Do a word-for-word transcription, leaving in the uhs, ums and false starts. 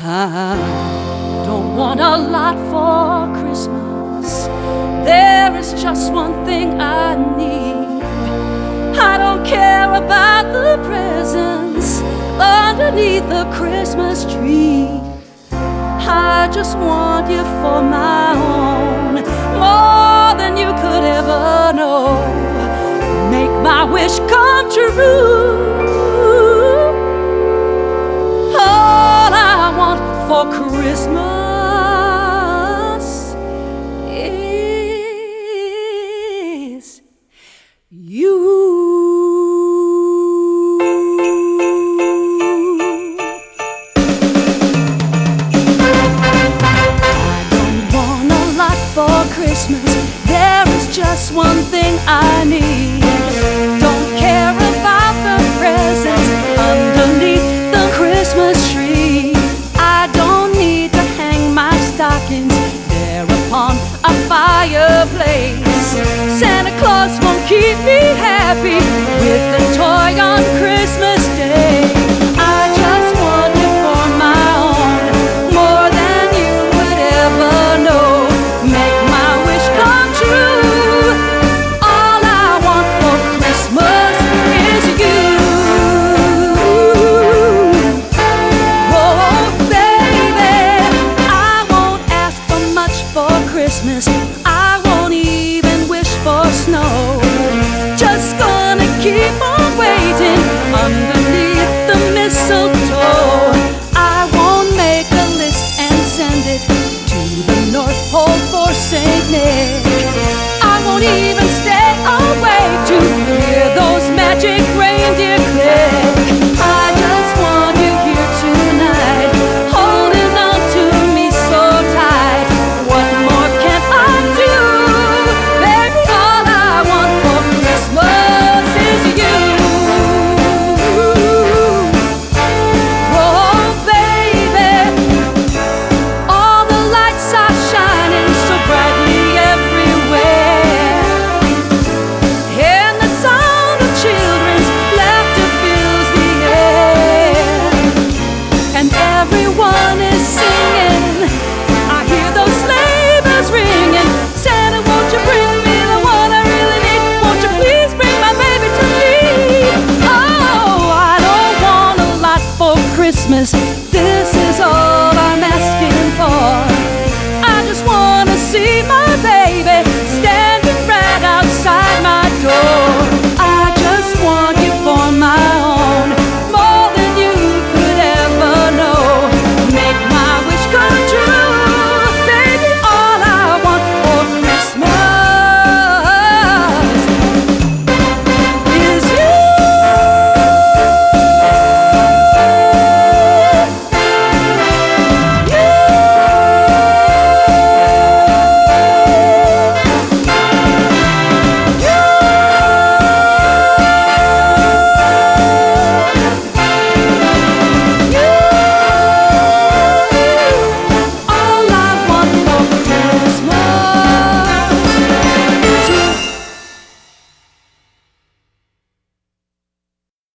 I don't want a lot for Christmas. There is just one thing I need. I don't care about the presents underneath the Christmas tree. I just want you for my own, more than you could ever know. Make my wish come true. All I want for Christmas is you. Christmas, there is just one thing I need. Don't care about the presents underneath the Christmas tree. I don't need to hang my stockings there upon a fireplace. Santa Claus won't keep me happy